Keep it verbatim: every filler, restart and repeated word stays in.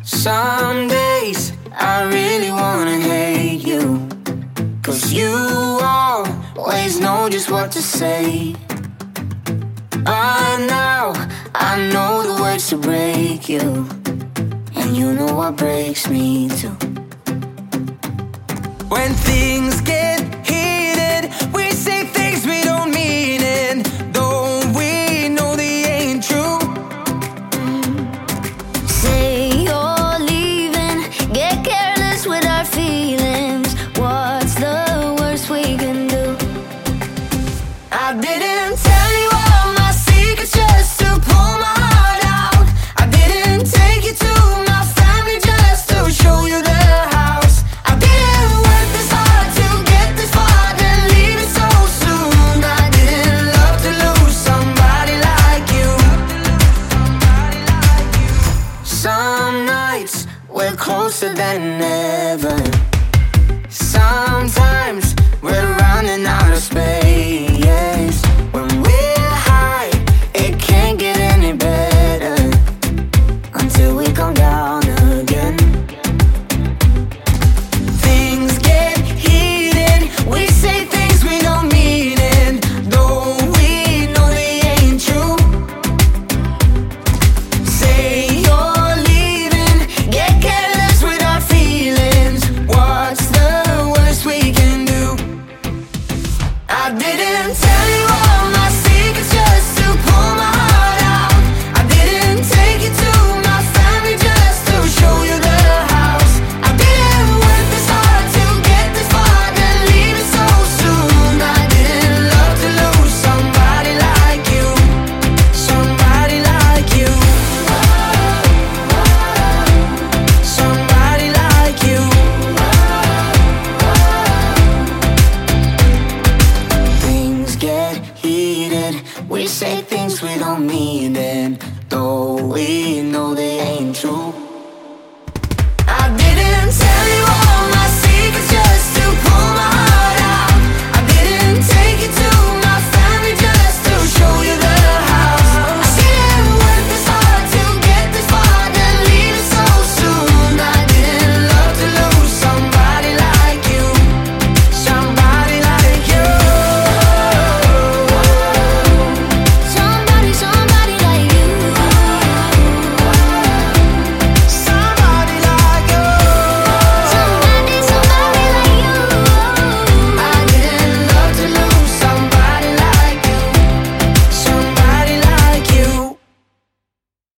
Some days I really wanna hate you, 'cause you always know just what to say. But now I know the words to break you, and you know what breaks me too. When things get heated, we say things we don't mean it, though we know they ain't true. Say you're leaving, get careless with our feelings. What's the worst we can do? I didn't tell you all my secrets just to pull my heart out. I didn't take you to my family just to show you the house. I didn't work this hard to get this far, then leave it so soon. I didn't love to lose somebody like you. Some nights we're closer than ever. Sometimes we're running out